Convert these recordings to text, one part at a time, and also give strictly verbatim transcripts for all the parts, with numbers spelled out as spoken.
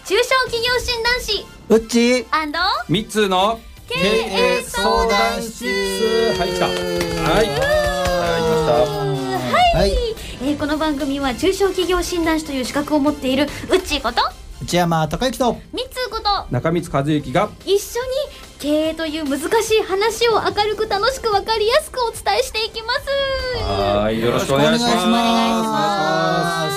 中小企業診断士うっちーみっつの経営相談室。 はい、来た。はい、 はい、はい、えー、この番組は中小企業診断士という資格を持っているうっちーこと内山孝之とみっつーこと中光和之が一緒に経営という難しい話を明るく楽しく分かりやすくお伝えしていきます。 はい、よろしくお願いします。 お願いします。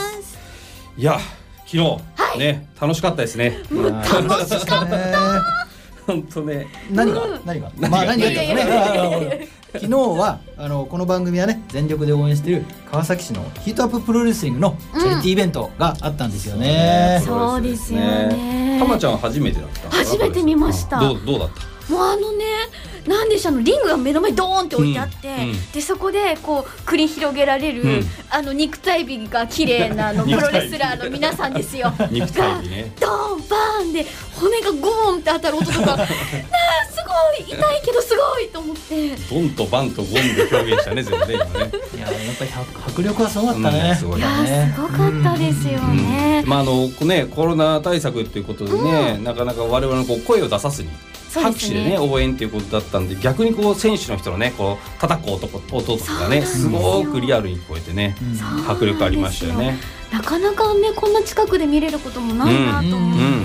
いや、昨日、 はい、 ね、楽しかったですね。 もう楽しかった本当ね。 何が、うん、何がまあ何がね昨日はあのこの番組はね全力で応援している川崎市のヒートアッププロレスリングのチャリティーイベントがあったんですよね。 うん、そうですよね。 たまちゃん初めてだった。 初めて見ました。 どう、どうだった？ もうあのね、なんでしょう、あのリングが目の前にドーンって置いてあって、うんうん、でそこでこう繰り広げられる、うん、あの肉体美が綺麗なあのプロレスラーの皆さんですよ肉体美ね、 ドーンバーンで骨がゴーンって当たる音とかなあ、すごい痛いけどすごいと思って、 ドンとバンとゴンで表現したね全部ね今ね。 いや、やっぱり迫力はすごかったね。 うん、すごいね。いや、すごかったですよね。 うん、まああのね、コロナ対策っていうことでね、うん、なかなか我々のこう声を出さずに拍手でね応援っていうことだったんで、逆にこう選手の人のねこう叩く音とかがねすごくリアルに聞こえてね、うん、迫力ありましたよね。 なかなかねこんな近くで見れることもないなと思って、うんうん、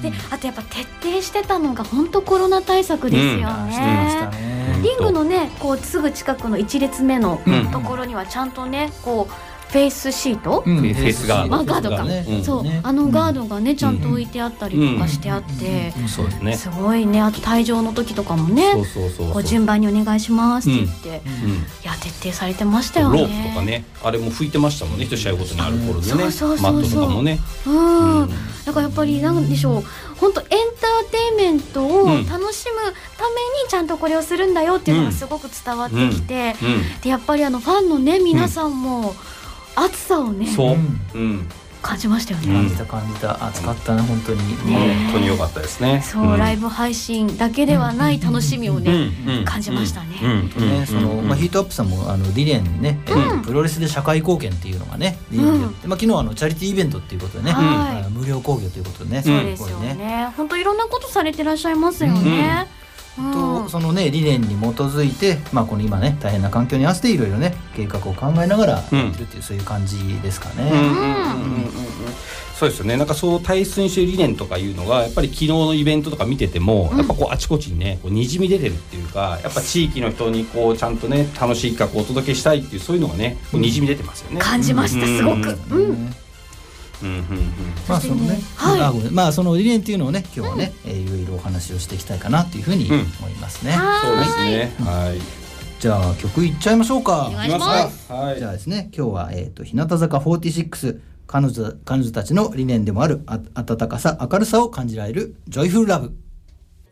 であとやっぱ徹底してたのが本当コロナ対策ですよね。うん、してましたね。リングのねこうすぐ近くのいち列目のところにはちゃんとねこうフェイスシート、 うん、フェイスガード、 まあ、ガードか、ね、そう、ね、あのガードがね、うん、ちゃんと置いてあったりとかしてあって、 うんうん、そうですね、 すごいね。あと退場の時とかもね、そうそうそうそう、こう順番にお願いしますって言って、うんうん、いや徹底されてましたよね。 ロープとかね、あれも拭いてましたもんね、一試合ごとにある頃でね、そうそうそうそう、マットとかもね、 うん、うん、だからやっぱりなんでしょう、本当エンターテインメントを楽しむためにちゃんとこれをするんだよっていうのがすごく伝わってきて、うんうんうん、でやっぱりあのファンのね皆さんも、うん、暑さをね、 そう、うん、 感じましたよね。 感じた感じた、暑かったね本当に、 ね、本当に良かったですね。 そう、うん、ライブ配信だけではない楽しみをね、うん、感じましたね。 そのまあヒートアップさんもあのリレーにね、うん、プロレスで社会貢献っていうのがね、リレーでやって、まあ昨日あのチャリティーイベントっていうことでね、はい、無料興行ということでね、 そうですよね。本当いろんなことされてらっしゃいますよね。 とそのね理念に基づいて、まあ、この今ね大変な環境に合わせていろいろね計画を考えながらやってるっていう、うん、そういう感じですかね。 そうですよね。なんかそう大切にしてる理念とかいうのがやっぱり昨日のイベントとか見てても、うん、やっぱこうあちこちにねこうにじみ出てるっていうか、やっぱ地域の人にこうちゃんとね楽しい企画をお届けしたいっていうそういうのがねこうにじみ出てますよね。 感じました、すごく。うん。 まあそのね、はい、あまあその理念っていうのをね今日はね、うん、えー、いろいろお話をしていきたいかなというふうに思いますね。 うん、そうですね。はい。 じゃあ曲いっちゃいましょうか。 お願いします。 はい。じゃあですね今日はえっと日向坂フォーティシックス彼女彼女たちの理念でもあるあ温かさ明るさを感じられるジョイフルラブ。